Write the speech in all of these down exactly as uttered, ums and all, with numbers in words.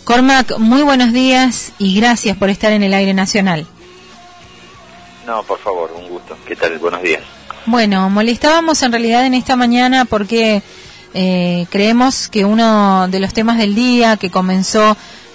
Cormac, muy buenos días y gracias por estar en el aire nacional. No, por favor, un gusto. ¿Qué tal? Buenos días. Bueno, molestábamos en realidad en esta mañana porque eh, creemos que uno de los temas del día que comenzó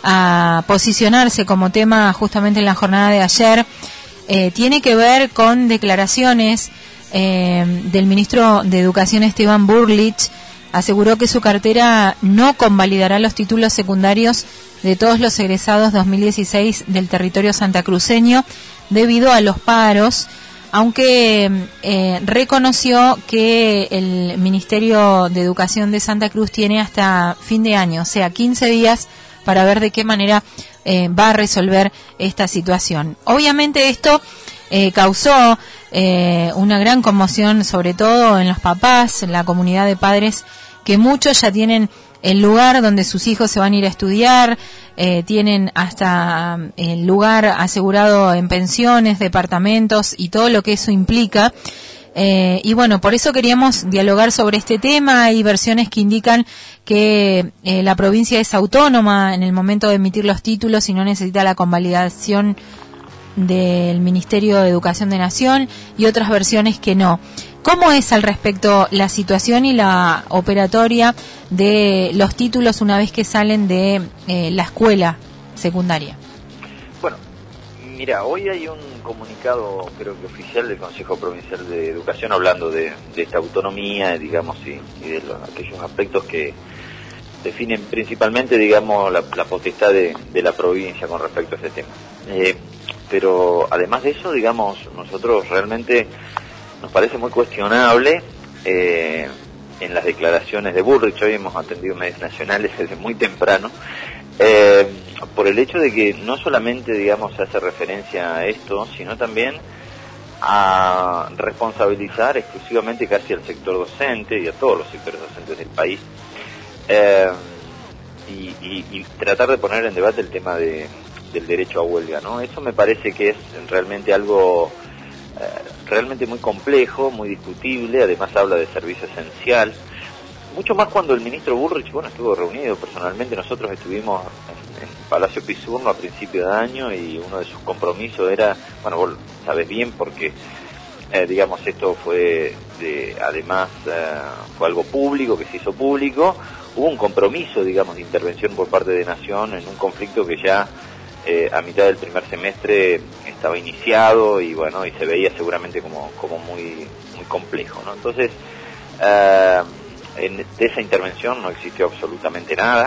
a posicionarse como tema justamente en la jornada de ayer eh, tiene que ver con declaraciones eh, del ministro de Educación Esteban Burlich. Aseguró que su cartera no convalidará los títulos secundarios de todos los egresados dos mil dieciséis del territorio santacruceño debido a los paros, aunque eh, reconoció que el Ministerio de Educación de Santa Cruz tiene hasta fin de año, o sea, quince días, para ver de qué manera eh, va a resolver esta situación. Obviamente esto eh, causó eh, una gran conmoción, sobre todo en los papás, en la comunidad de padres, que muchos ya tienen el lugar donde sus hijos se van a ir a estudiar, eh, tienen hasta el lugar asegurado en pensiones, departamentos y todo lo que eso implica. Eh, y bueno, por eso queríamos dialogar sobre este tema. Hay versiones que indican que eh, la provincia es autónoma en el momento de emitir los títulos y no necesita la convalidación del Ministerio de Educación de Nación, y otras versiones que no. ¿Cómo es al respecto la situación y la operatoria de los títulos una vez que salen de eh, la escuela secundaria? Bueno, mira, hoy hay un comunicado, creo que oficial, del Consejo Provincial de Educación hablando de, de esta autonomía, digamos, y, y de los, aquellos aspectos que definen principalmente, digamos, la, la potestad de, de la provincia con respecto a este tema. Eh, pero además de eso, digamos, nosotros realmente nos parece muy cuestionable eh, en las declaraciones de Burlich. Hoy hemos atendido medios nacionales desde muy temprano, eh, por el hecho de que no solamente, digamos, se hace referencia a esto, sino también a responsabilizar exclusivamente casi al sector docente y a todos los sectores docentes del país, eh, y, y, y tratar de poner en debate el tema de, del derecho a huelga, ¿no? Eso me parece que es realmente algo eh, realmente muy complejo, muy discutible. Además habla de servicio esencial, mucho más cuando el ministro Burlich, bueno, estuvo reunido personalmente. Nosotros estuvimos en, en Palacio Pisurno a principio de año y uno de sus compromisos era, bueno, vos sabés bien porque eh, digamos, esto fue de, además eh, fue algo público, que se hizo público. Hubo un compromiso, digamos, de intervención por parte de Nación en un conflicto que ya eh, a mitad del primer semestre estaba iniciado y bueno, y se veía seguramente como, como muy, muy complejo, ¿no? Entonces, eh, en, de esa intervención no existió absolutamente nada,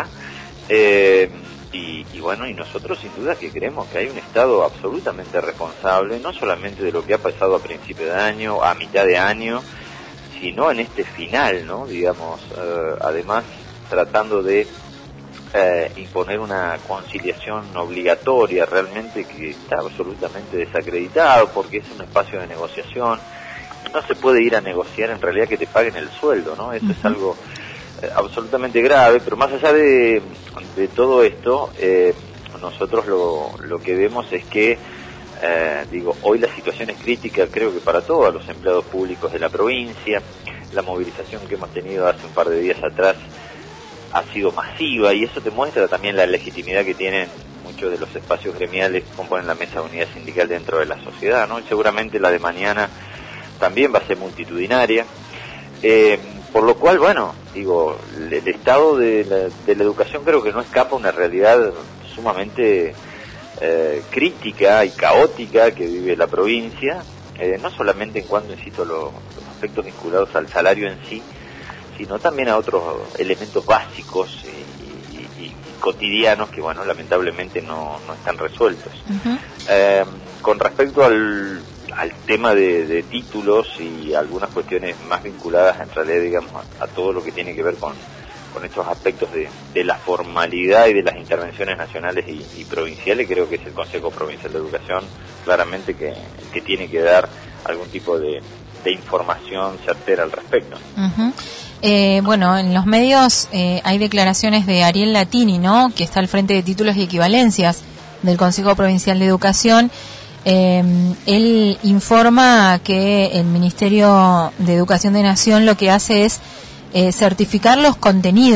eh, y, y bueno, y nosotros sin duda que creemos que hay un Estado absolutamente responsable, no solamente de lo que ha pasado a principio de año, a mitad de año, sino en este final, ¿no? Digamos, eh, además tratando de eh, imponer una conciliación obligatoria, realmente que está absolutamente desacreditado, porque es un espacio de negociación. No se puede ir a negociar en realidad que te paguen el sueldo, ¿no? Eso uh-huh. es algo eh, absolutamente grave. Pero más allá de, de todo esto, eh, nosotros lo, lo que vemos es que eh, digo, hoy la situación es crítica, creo que para todos los empleados públicos de la provincia. La movilización que hemos tenido hace un par de días atrás ha sido masiva, y eso te muestra también la legitimidad que tienen muchos de los espacios gremiales que componen la mesa de unidad sindical dentro de la sociedad, ¿no? Y seguramente la de mañana también va a ser multitudinaria, eh, por lo cual, bueno, digo, el, el estado de la, de la educación creo que no escapa a una realidad sumamente eh, crítica y caótica que vive la provincia, eh, no solamente en cuanto, insisto, los, los aspectos vinculados al salario en sí, sino también a otros elementos básicos y, y, y cotidianos que, bueno, lamentablemente no, no están resueltos. Uh-huh. Eh, con respecto al, al tema de, de títulos y algunas cuestiones más vinculadas en realidad, digamos, a, a todo lo que tiene que ver con, con estos aspectos de, de la formalidad y de las intervenciones nacionales y, y provinciales, creo que es el Consejo Provincial de Educación claramente que, que tiene que dar algún tipo de, de información certera al respecto. Uh-huh. Eh, bueno, en los medios eh, hay declaraciones de Ariel Latini, ¿no?, que está al frente de títulos y equivalencias del Consejo Provincial de Educación. Eh, él informa que el Ministerio de Educación de Nación lo que hace es eh, certificar los contenidos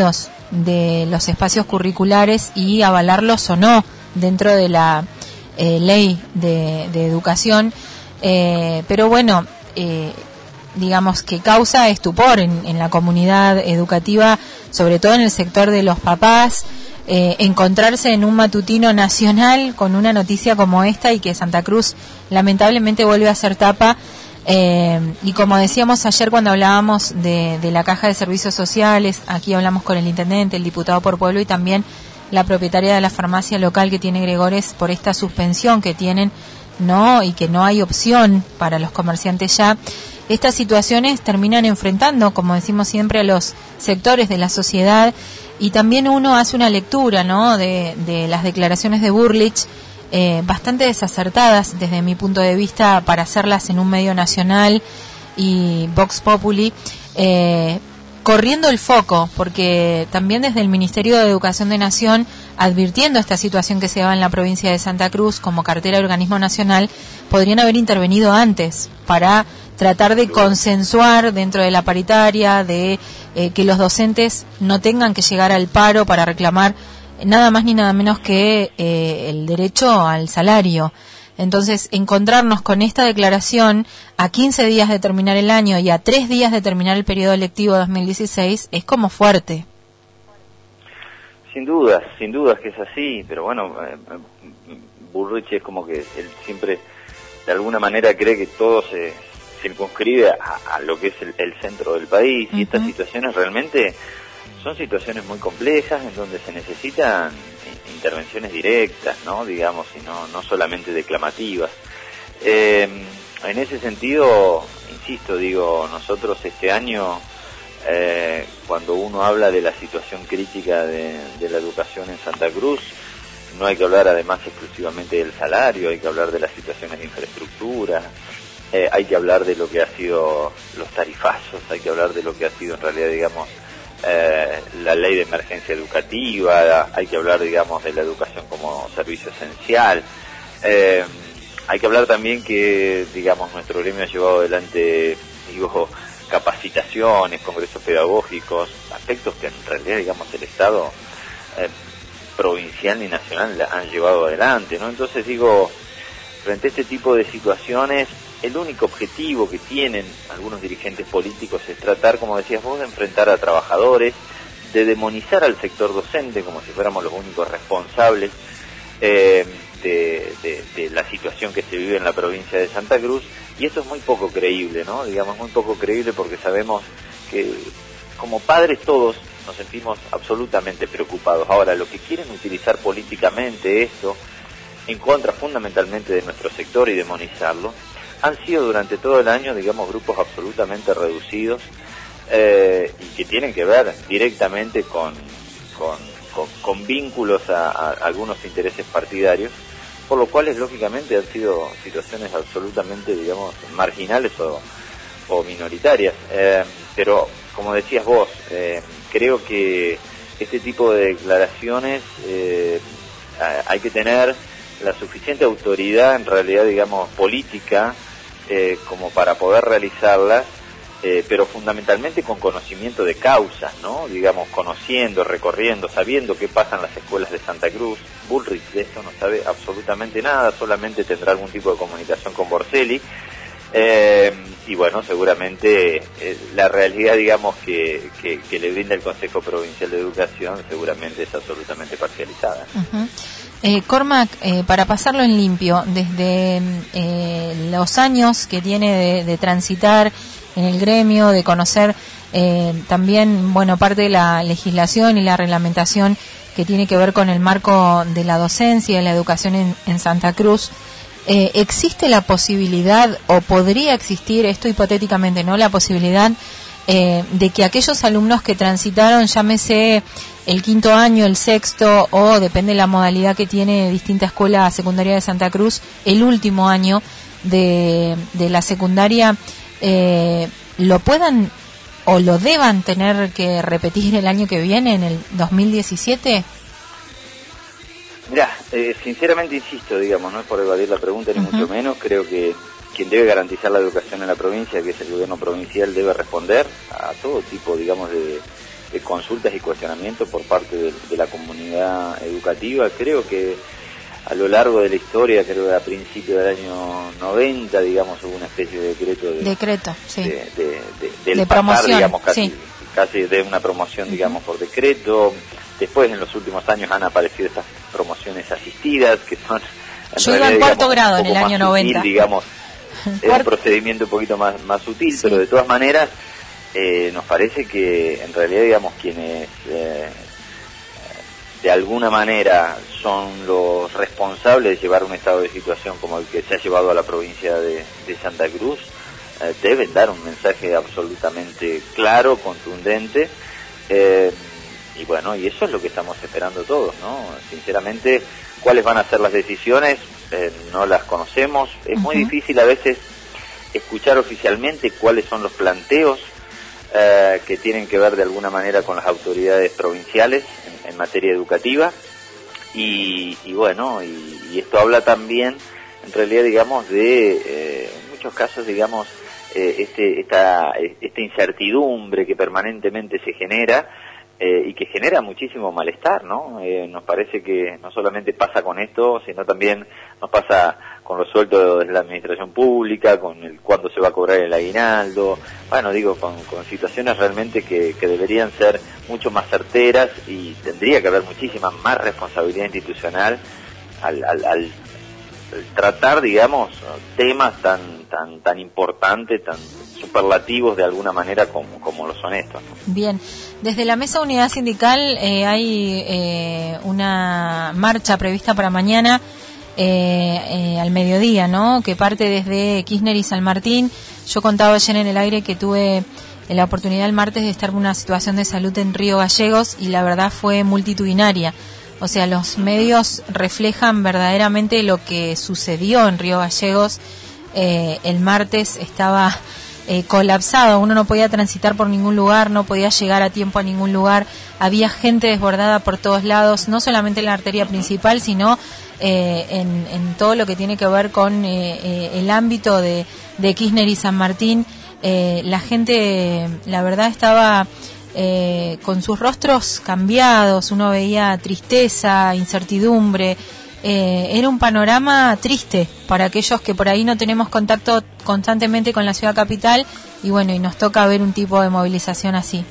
de los espacios curriculares y avalarlos o no dentro de la eh, ley de, de educación, eh, pero bueno, eh, digamos que causa estupor en, en la comunidad educativa, sobre todo en el sector de los papás, eh, encontrarse en un matutino nacional con una noticia como esta y que Santa Cruz lamentablemente vuelve a ser tapa. Eh, y como decíamos ayer cuando hablábamos de, de la caja de servicios sociales, aquí hablamos con el intendente, el diputado por pueblo y también la propietaria de la farmacia local que tiene Gregores por esta suspensión que tienen, no, y que no hay opción para los comerciantes ya. Estas situaciones terminan enfrentando, como decimos siempre, a los sectores de la sociedad, y también uno hace una lectura, ¿no?, de, de las declaraciones de Burlich, Eh, bastante desacertadas desde mi punto de vista para hacerlas en un medio nacional y Vox Populi, eh, corriendo el foco, porque también desde el Ministerio de Educación de Nación, advirtiendo esta situación que se da en la provincia de Santa Cruz como cartera de organismo nacional, podrían haber intervenido antes para tratar de consensuar dentro de la paritaria, de eh, que los docentes no tengan que llegar al paro para reclamar nada más ni nada menos que eh, el derecho al salario. Entonces, encontrarnos con esta declaración a quince días de terminar el año y a tres días de terminar el periodo lectivo dos mil dieciséis es como fuerte. Sin dudas, sin dudas que es así, pero bueno, eh, Burrich es como que él siempre de alguna manera cree que todo se circunscribe a, a lo que es el, el centro del país. Uh-huh. Y estas situaciones realmente son situaciones muy complejas en donde se necesitan intervenciones directas, ¿no? Digamos, y no, no solamente declamativas. Eh, en ese sentido, insisto, digo, nosotros este año, eh, cuando uno habla de la situación crítica de, de la educación en Santa Cruz, no hay que hablar además exclusivamente del salario, hay que hablar de las situaciones de infraestructura, eh, hay que hablar de lo que ha sido los tarifazos, hay que hablar de lo que ha sido en realidad, digamos, Eh, la ley de emergencia educativa, hay que hablar, digamos, de la educación como servicio esencial, eh, hay que hablar también que, digamos, nuestro gremio ha llevado adelante, digo, capacitaciones, congresos pedagógicos, aspectos que en realidad, digamos, el Estado eh, provincial ni nacional han llevado adelante, ¿no? Entonces, digo, frente a este tipo de situaciones, el único objetivo que tienen algunos dirigentes políticos es tratar, como decías vos, de enfrentar a trabajadores, de demonizar al sector docente como si fuéramos los únicos responsables eh, de, de, de la situación que se vive en la provincia de Santa Cruz, y esto es muy poco creíble, ¿no? Digamos, muy poco creíble porque sabemos que como padres todos nos sentimos absolutamente preocupados. Ahora, lo que quieren utilizar políticamente esto, en contra fundamentalmente de nuestro sector y demonizarlo, han sido durante todo el año, digamos, grupos absolutamente reducidos eh, y que tienen que ver directamente con, con, con, con vínculos a, a algunos intereses partidarios, por lo cual, lógicamente, han sido situaciones absolutamente, digamos, marginales o, o minoritarias. Eh, pero, como decías vos, eh, creo que este tipo de declaraciones eh, hay que tener la suficiente autoridad, en realidad, digamos, política, Eh, como para poder realizarlas, eh, pero fundamentalmente con conocimiento de causas, ¿no? Digamos, conociendo, recorriendo, sabiendo qué pasa en las escuelas de Santa Cruz. Bullrich de esto no sabe absolutamente nada, solamente tendrá algún tipo de comunicación con Borselli, eh, y bueno, seguramente eh, la realidad, digamos, que, que, que le brinda el Consejo Provincial de Educación seguramente es absolutamente parcializada. Uh-huh. Eh, Cormac, eh, para pasarlo en limpio, desde eh, los años que tiene de, de transitar en el gremio, de conocer eh, también, bueno, parte de la legislación y la reglamentación que tiene que ver con el marco de la docencia y la educación en, en Santa Cruz, eh, ¿existe la posibilidad, o podría existir, esto hipotéticamente, ¿no?, la posibilidad eh, de que aquellos alumnos que transitaron, llámese el quinto año, el sexto, o depende de la modalidad que tiene distinta escuela secundaria de Santa Cruz, el último año de, de la secundaria, eh, lo puedan o lo deban tener que repetir el año que viene, en el dos mil diecisiete? Mirá, eh, sinceramente insisto, digamos, no es por evadir la pregunta ni uh-huh. mucho menos, creo que quien debe garantizar la educación en la provincia, que es el gobierno provincial, debe responder a todo tipo, digamos, de de consultas y cuestionamientos por parte de, de la comunidad educativa. Creo que a lo largo de la historia, creo que a principios del año noventa, digamos, hubo una especie de decreto de, decreto, sí. de, de, de, del de pasar, promoción, digamos, casi, sí. casi de una promoción, uh-huh. digamos, por decreto. Después, en los últimos años, han aparecido estas promociones asistidas, que son... Yo iba en cuarto grado en el año noventa. Sutil, digamos, es un procedimiento un poquito más, más sutil, sí. Pero de todas maneras, eh, nos parece que, en realidad, digamos, quienes... Eh, de alguna manera son los responsables de llevar un estado de situación como el que se ha llevado a la provincia de, de Santa Cruz, eh, deben dar un mensaje absolutamente claro, contundente, eh, y bueno, y eso es lo que estamos esperando todos, ¿no? Sinceramente, cuáles van a ser las decisiones, eh, no las conocemos, es muy uh-huh. difícil a veces escuchar oficialmente cuáles son los planteos eh, que tienen que ver de alguna manera con las autoridades provinciales en materia educativa, y, y bueno, y, y esto habla también, en realidad, digamos, de, eh, en muchos casos, digamos, eh, este, esta, esta incertidumbre que permanentemente se genera, eh, y que genera muchísimo malestar, ¿no? Eh, nos parece que no solamente pasa con esto, sino también nos pasa con los sueldos de la administración pública, con el cuándo se va a cobrar el aguinaldo, bueno, digo, con, con situaciones realmente que, que deberían ser mucho más certeras, y tendría que haber muchísima más responsabilidad institucional al, al, al, al tratar, digamos, temas tan tan tan importantes, tan superlativos de alguna manera como, como lo son estos, ¿no? Bien, desde la Mesa Unidad Sindical eh, hay eh, una marcha prevista para mañana eh, eh, al mediodía, ¿no? Que parte desde Kirchner y San Martín. Yo contaba ayer en el aire que tuve la oportunidad el martes de estar en una situación de salud en Río Gallegos, y la verdad fue multitudinaria. O sea, los medios reflejan verdaderamente lo que sucedió en Río Gallegos. Eh, el martes estaba eh, colapsado, uno no podía transitar por ningún lugar, no podía llegar a tiempo a ningún lugar, había gente desbordada por todos lados, no solamente en la arteria principal, sino eh, en, en todo lo que tiene que ver con eh, eh, el ámbito de, de Kirchner y San Martín. Eh, la gente, la verdad, estaba eh, con sus rostros cambiados, uno veía tristeza, incertidumbre. Eh, era un panorama triste para aquellos que por ahí no tenemos contacto constantemente con la ciudad capital, y bueno, y nos toca ver un tipo de movilización así.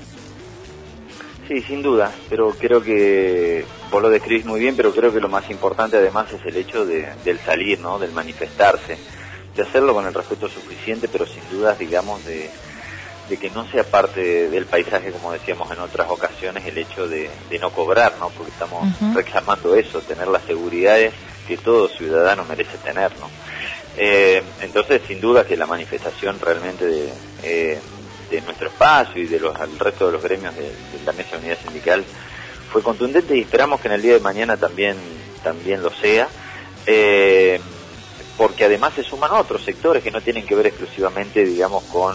Sí, sin duda, pero creo que vos lo describís muy bien, pero creo que lo más importante además es el hecho de, del salir, ¿no? Del manifestarse, de hacerlo con el respeto suficiente, pero sin dudas, digamos, de, de que no sea parte del paisaje, como decíamos en otras ocasiones, el hecho de, de no cobrar, ¿no? Porque estamos uh-huh. reclamando eso, tener las seguridades que todo ciudadano merece tener, ¿no? Eh, entonces, sin duda que la manifestación realmente de, eh, de nuestro espacio y de los, al resto de los gremios de, de la Mesa Unidad Sindical fue contundente, y esperamos que en el día de mañana también, también lo sea, eh, porque además se suman otros sectores que no tienen que ver exclusivamente, digamos, con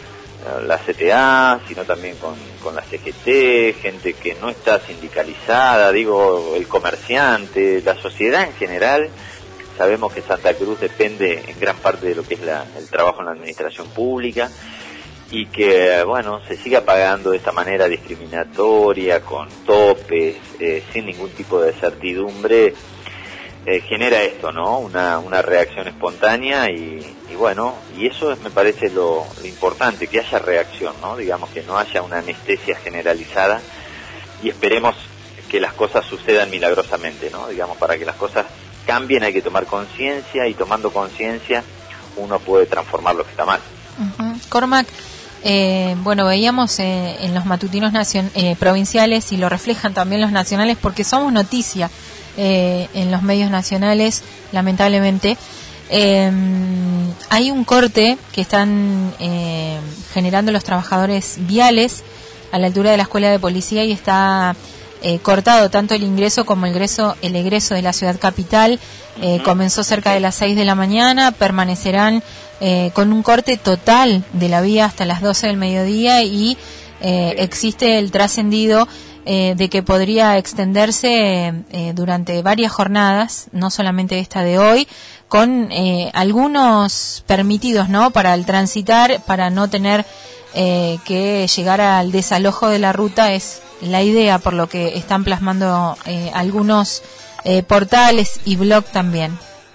la C T A, sino también con, con la C G T, gente que no está sindicalizada, digo, el comerciante, la sociedad en general. Sabemos que Santa Cruz depende en gran parte de lo que es la, el trabajo en la administración pública, y que, bueno, se siga pagando de esta manera discriminatoria, con topes, eh, sin ningún tipo de certidumbre, eh, genera esto, ¿no? Una, una reacción espontánea, y, y bueno, y eso es, me parece lo, lo importante, que haya reacción, ¿no? Digamos, que no haya una anestesia generalizada, y esperemos que las cosas sucedan milagrosamente, ¿no? Digamos, para que las cosas cambien hay que tomar conciencia, y tomando conciencia uno puede transformar lo que está mal. Uh-huh. Cormac, eh, bueno, veíamos eh, en los matutinos nacion- eh, provinciales, y lo reflejan también los nacionales, porque somos noticia eh, en los medios nacionales, lamentablemente. Eh, hay un corte que están eh, generando los trabajadores viales a la altura de la escuela de policía, y está eh, cortado tanto el ingreso como el egreso, el egreso de la ciudad capital. Eh, comenzó cerca de las seis de la mañana, permanecerán eh, con un corte total de la vía hasta las doce del mediodía, y eh, existe el trascendido eh, de que podría extenderse eh, durante varias jornadas, no solamente esta de hoy, con eh, algunos permitidos, ¿no?, para el transitar, para no tener eh, que llegar al desalojo de la ruta es la idea, por lo que están plasmando eh, algunos eh, portales y blog también.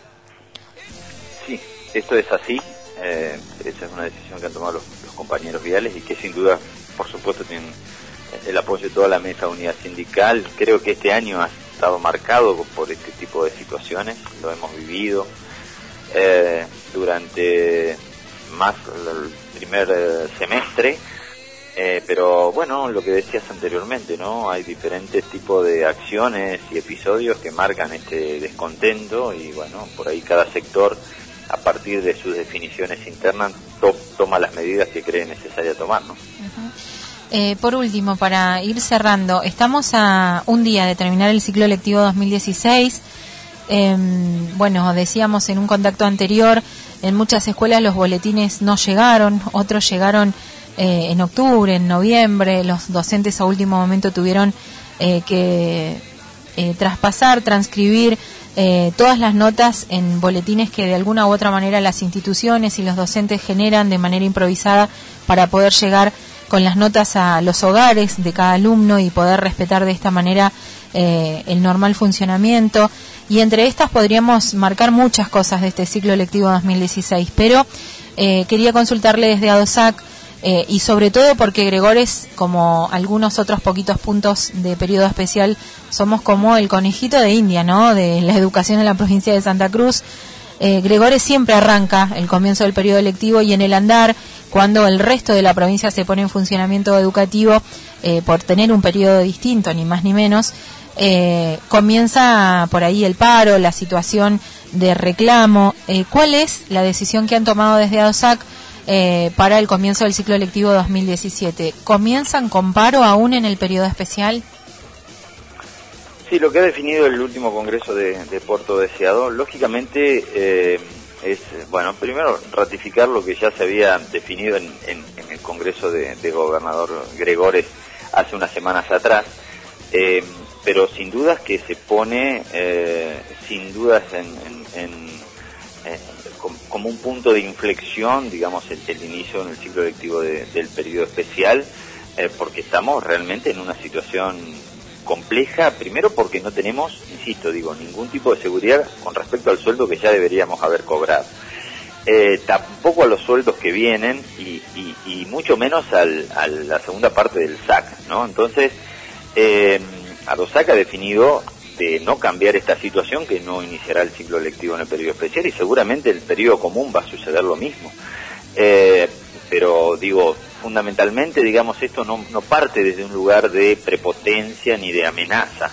Sí, esto es así. Eh, esa es una decisión que han tomado los, los compañeros viales y que sin duda, por supuesto, tienen el apoyo de toda la mesa de unidad sindical. Creo que este año ha estado marcado por este tipo de situaciones, lo hemos vivido eh, durante más el primer eh, semestre, eh, pero bueno, lo que decías anteriormente, ¿no? Hay diferentes tipos de acciones y episodios que marcan este descontento y bueno, por ahí cada sector, a partir de sus definiciones internas, to- toma las medidas que cree necesaria tomar, ¿no? Uh-huh. Eh, por último, para ir cerrando, estamos a un día de terminar el ciclo lectivo dos mil dieciséis. Eh, bueno, decíamos en un contacto anterior, en muchas escuelas los boletines no llegaron, otros llegaron eh, en octubre, en noviembre, los docentes a último momento tuvieron eh, que eh, traspasar, transcribir eh, todas las notas en boletines que de alguna u otra manera las instituciones y los docentes generan de manera improvisada para poder llegar con las notas a los hogares de cada alumno y poder respetar de esta manera eh, el normal funcionamiento. Y entre estas podríamos marcar muchas cosas de este ciclo lectivo dos mil dieciséis, pero eh, quería consultarle desde ADOSAC eh, y sobre todo porque Gregores, como algunos otros poquitos puntos de periodo especial, somos como el conejito de India, ¿no?, de la educación en la provincia de Santa Cruz. Eh, Gregores siempre arranca el comienzo del periodo lectivo y en el andar, cuando el resto de la provincia se pone en funcionamiento educativo, eh, por tener un periodo distinto, ni más ni menos, eh, comienza por ahí el paro, la situación de reclamo. Eh, ¿Cuál es la decisión que han tomado desde ADOSAC eh, para el comienzo del ciclo lectivo dos mil diecisiete? ¿Comienzan con paro aún en el periodo especial? Sí, lo que ha definido el último Congreso de, de Puerto Deseado, lógicamente, eh, es, bueno, primero ratificar lo que ya se había definido en, en, en el Congreso de, de Gobernador Gregores hace unas semanas atrás, eh, pero sin dudas que se pone, eh, sin dudas, en, en, en, en, como un punto de inflexión, digamos, el, el inicio en el ciclo lectivo de, del periodo especial, eh, porque estamos realmente en una situación compleja, primero porque no tenemos, insisto, digo, ningún tipo de seguridad con respecto al sueldo que ya deberíamos haber cobrado. Eh, tampoco a los sueldos que vienen y, y, y mucho menos al, a la segunda parte del S A C, ¿no? Entonces, eh, ADOSAC ha definido de no cambiar esta situación, que no iniciará el ciclo lectivo en el periodo especial y seguramente el periodo común va a suceder lo mismo. Eh, pero digo, fundamentalmente, digamos, esto no, no parte desde un lugar de prepotencia ni de amenaza.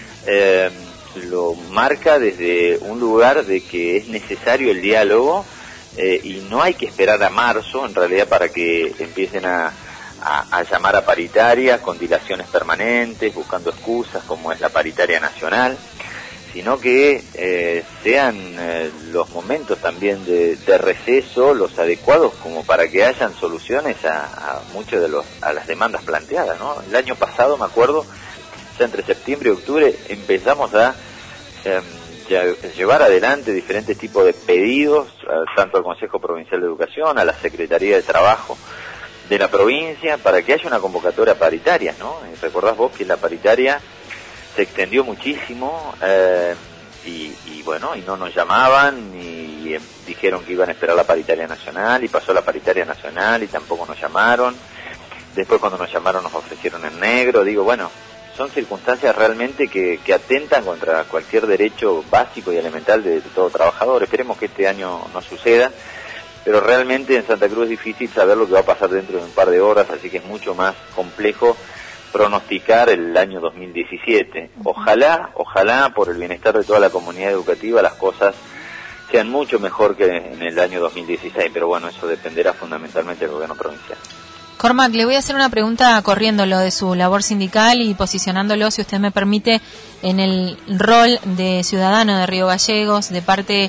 Eh, lo marca desde un lugar de que es necesario el diálogo eh, y no hay que esperar a marzo, en realidad, para que empiecen a, a, a llamar a paritarias con dilaciones permanentes, buscando excusas como es la paritaria nacional, sino que eh, sean eh, los momentos también de, de receso los adecuados como para que hayan soluciones a, a muchas de los a las demandas planteadas, ¿no? El año pasado, me acuerdo, ya entre septiembre y octubre empezamos a eh, ya, llevar adelante diferentes tipos de pedidos, a, tanto al Consejo Provincial de Educación, a la Secretaría de Trabajo de la provincia, para que haya una convocatoria paritaria, ¿no? Y recordás vos que la paritaria se extendió muchísimo eh, y, y bueno, y no nos llamaban y, y dijeron que iban a esperar la paritaria nacional y pasó la paritaria nacional y tampoco nos llamaron. Después cuando nos llamaron nos ofrecieron en negro. Digo, bueno, son circunstancias realmente que, que atentan contra cualquier derecho básico y elemental de, de todo trabajador. Esperemos que este año no suceda, pero realmente en Santa Cruz es difícil saber lo que va a pasar dentro de un par de horas, así que es mucho más complejo pronosticar el año dos mil diecisiete. Ojalá, ojalá por el bienestar de toda la comunidad educativa las cosas sean mucho mejor que en el año dos mil dieciséis, pero bueno, eso dependerá fundamentalmente del gobierno provincial. Cormac, le voy a hacer una pregunta corriéndolo de su labor sindical y posicionándolo, si usted me permite, en el rol de ciudadano de Río Gallegos, de parte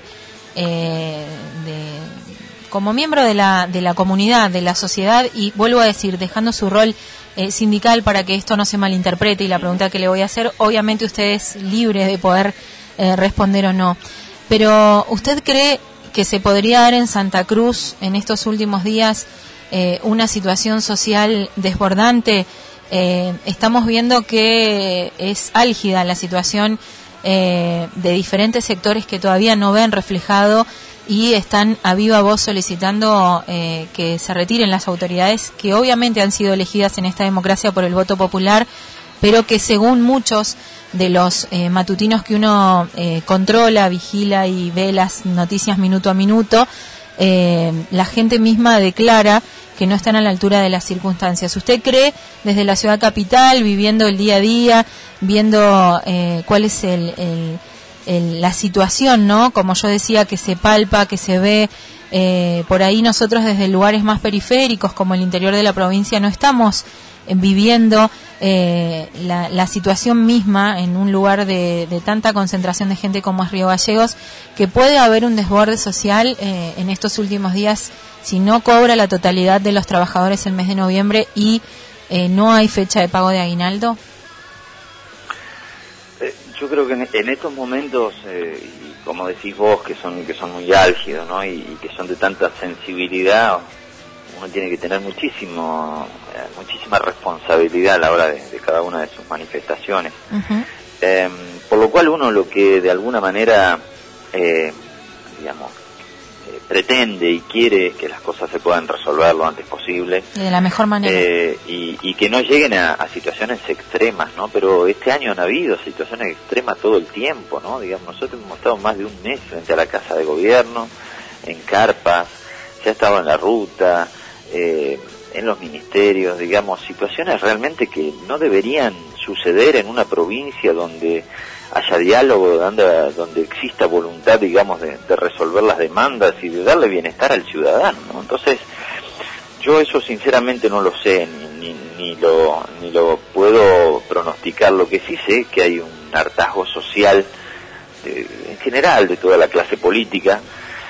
eh, de como miembro de la de la comunidad, de la sociedad, y vuelvo a decir, dejando su rol Eh, sindical para que esto no se malinterprete, y la pregunta que le voy a hacer, obviamente usted es libre de poder eh, responder o no, pero ¿usted cree que se podría dar en Santa Cruz en estos últimos días eh, una situación social desbordante. Eh, estamos viendo que es álgida la situación eh, de diferentes sectores que todavía no ven reflejado y están a viva voz solicitando eh, que se retiren las autoridades que obviamente han sido elegidas en esta democracia por el voto popular, pero que según muchos de los eh, matutinos que uno eh, controla, vigila y ve las noticias minuto a minuto, eh, la gente misma declara que no están a la altura de las circunstancias. ¿Usted cree, desde la ciudad capital, viviendo el día a día, viendo eh, cuál es el, el, el, la situación, ¿no? Como yo decía, que se palpa, que se ve, eh, por ahí nosotros desde lugares más periféricos, como el interior de la provincia, no estamos eh, viviendo eh, la, la situación misma en un lugar de, de tanta concentración de gente como es Río Gallegos, que puede haber un desborde social eh, en estos últimos días si no cobra la totalidad de los trabajadores el mes de noviembre y eh, no hay fecha de pago de aguinaldo? Eh, yo creo que en, en estos momentos, eh, y como decís vos, que son que son muy álgidos, ¿no? Y, y que son de tanta sensibilidad, uno tiene que tener muchísimo eh, muchísima responsabilidad a la hora de, de cada una de sus manifestaciones. Uh-huh. Eh, por lo cual uno lo que de alguna manera, eh, digamos, pretende y quiere que las cosas se puedan resolver lo antes posible de la mejor manera eh, y, y que no lleguen a, a situaciones extremas, ¿no? Pero este año han habido situaciones extremas todo el tiempo, ¿no? Digamos, nosotros hemos estado más de un mes frente a la Casa de Gobierno, en carpas, ya estaba en la ruta, eh, en los ministerios, digamos, situaciones realmente que no deberían suceder en una provincia donde haya diálogo, donde, donde exista voluntad, digamos, de, de resolver las demandas y de darle bienestar al ciudadano, ¿no? Entonces, yo eso sinceramente no lo sé, ni, ni, ni lo ni lo puedo pronosticar. Lo que sí sé es que hay un hartazgo social, de, en general, de toda la clase política,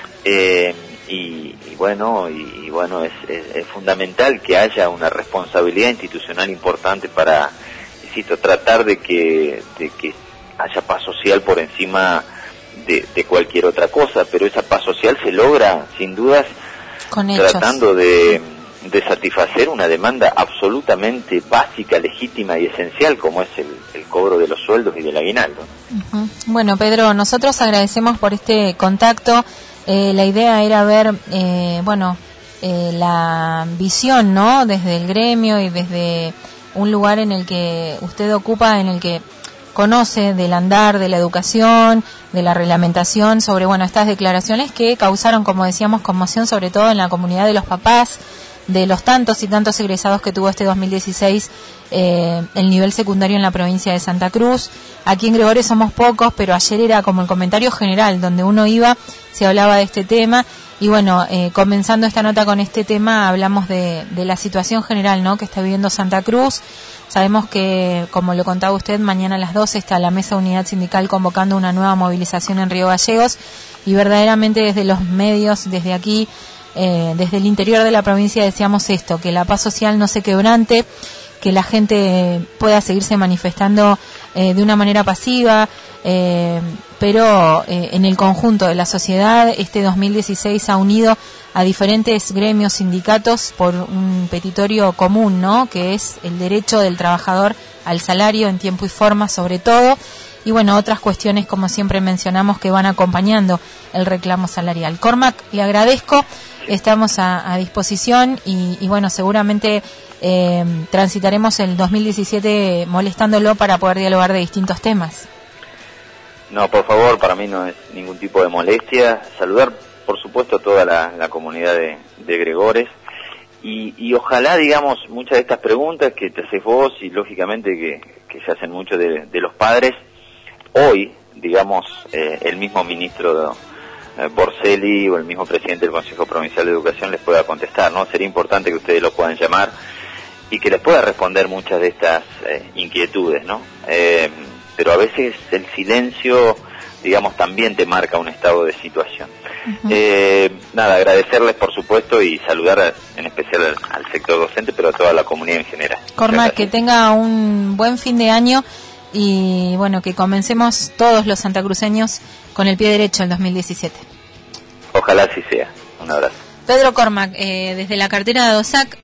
eh, y, y bueno, y, y bueno es, es, es fundamental que haya una responsabilidad institucional importante para, insisto, tratar de que, de que haya paz social por encima de, de cualquier otra cosa, pero esa paz social se logra, sin dudas, con tratando de, de satisfacer una demanda absolutamente básica, legítima y esencial, como es el, el cobro de los sueldos y del aguinaldo. Uh-huh. Bueno, Pedro, nosotros agradecemos por este contacto. Eh, la idea era ver, eh, bueno, eh, la visión, ¿no?, desde el gremio y desde un lugar en el que usted ocupa, en el que conoce del andar de la educación, de la reglamentación, sobre, bueno, estas declaraciones que causaron, como decíamos, conmoción, sobre todo en la comunidad de los papás, de los tantos y tantos egresados que tuvo este dos mil dieciséis eh, el nivel secundario en la provincia de Santa Cruz. Aquí en Gregorio somos pocos, pero ayer era como el comentario general, donde uno iba, se hablaba de este tema, y bueno, eh, comenzando esta nota con este tema, hablamos de, de la situación general, ¿no?, que está viviendo Santa Cruz. Sabemos que, como lo contaba usted, mañana a las doce está la Mesa Unidad Sindical convocando una nueva movilización en Río Gallegos, y verdaderamente desde los medios, desde aquí, eh, desde el interior de la provincia, deseamos esto, que la paz social no se quebrante, que la gente pueda seguirse manifestando eh, de una manera pasiva, eh, pero eh, en el conjunto de la sociedad. Este dos mil dieciséis ha unido a diferentes gremios, sindicatos, por un petitorio común, ¿no?, que es el derecho del trabajador al salario en tiempo y forma, sobre todo, y bueno, otras cuestiones, como siempre mencionamos, que van acompañando el reclamo salarial. Cormac, le agradezco, estamos a, a disposición y, y bueno, seguramente eh, transitaremos el dos mil diecisiete molestándolo para poder dialogar de distintos temas. No, por favor, para mí no es ningún tipo de molestia. Saludar, por supuesto, a toda la, la comunidad de, de Gregores, y, y ojalá, digamos, muchas de estas preguntas que te haces vos y lógicamente que, que se hacen mucho de, de los padres, hoy, digamos, eh, el mismo ministro eh, Borselli o el mismo presidente del Consejo Provincial de Educación les pueda contestar, ¿no? Sería importante que ustedes lo puedan llamar y que les pueda responder muchas de estas eh, inquietudes, ¿no? Eh, pero a veces el silencio, digamos, también te marca un estado de situación. Uh-huh. Eh, nada, agradecerles, por supuesto, y saludar a, en especial al, al sector docente, pero a toda la comunidad en general. Cormac, que tenga un buen fin de año y, bueno, que comencemos todos los santacruceños con el pie derecho el dos mil diecisiete. Ojalá así sea. Un abrazo. Pedro Cormac, eh, desde la cartera de ADOSAC,